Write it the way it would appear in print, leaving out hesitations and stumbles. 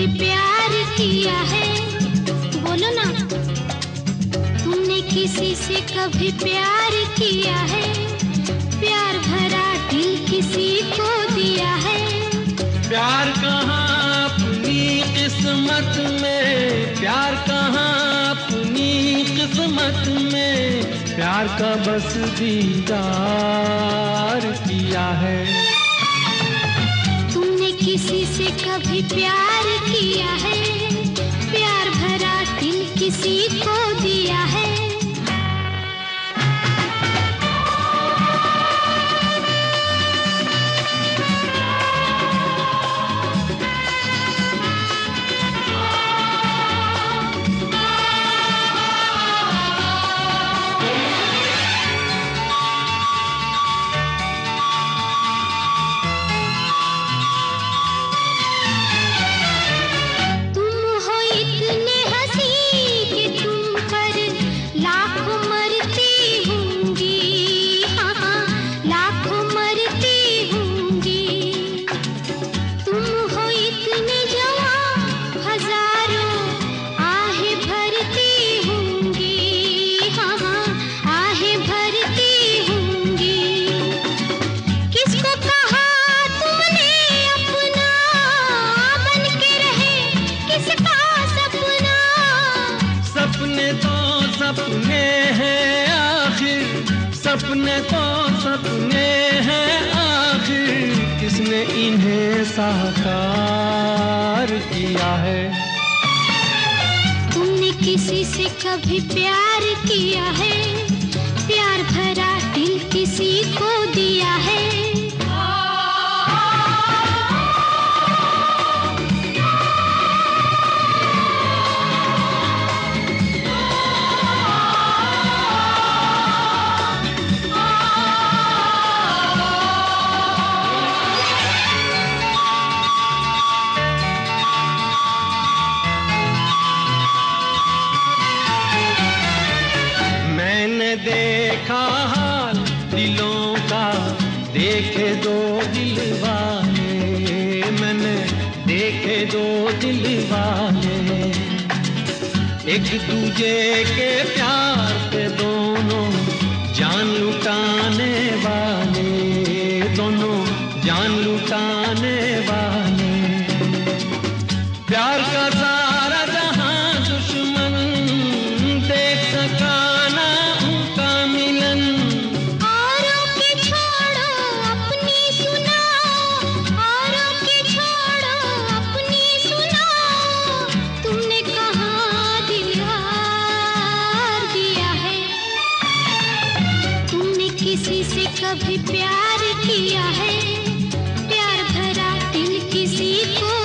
कभी प्यार किया है? बोलो ना, तुमने किसी से कभी प्यार किया है? प्यार भरा दिल किसी को दिया है? प्यार कहाँ अपनी किस्मत में, प्यार कहाँ अपनी किस्मत में, प्यार का बस दीदार किया है। तुमने किसी से कभी प्यार किया है? प्यार भरा दिल किसी को दिया है? सपने हैं आखिर, सपने तो सपने हैं आखिर, किसने इन्हें साकार किया है? तुमने किसी से कभी प्यार किया है? प्यार भरा दिल किसी को दिया है? देखा हाल दिलों का, देखे दो दिल वाले, मैंने देखे दो दिल वाले, एक दूजे के प्यार पे दोनों जान लुटाने वाले, दोनों जान लुटाने वाले। प्यार का सारा जहां दुश्मन देख सका ना उनका मिलन। औरों की छोड़ो अपनी सुनाओ, औरों की छोड़ो अपनी सुनाओ, तुमने कहाँ दिल हार दिया है? तुमने किसी से कभी प्यार किया है? प्यार भरा दिल किसी को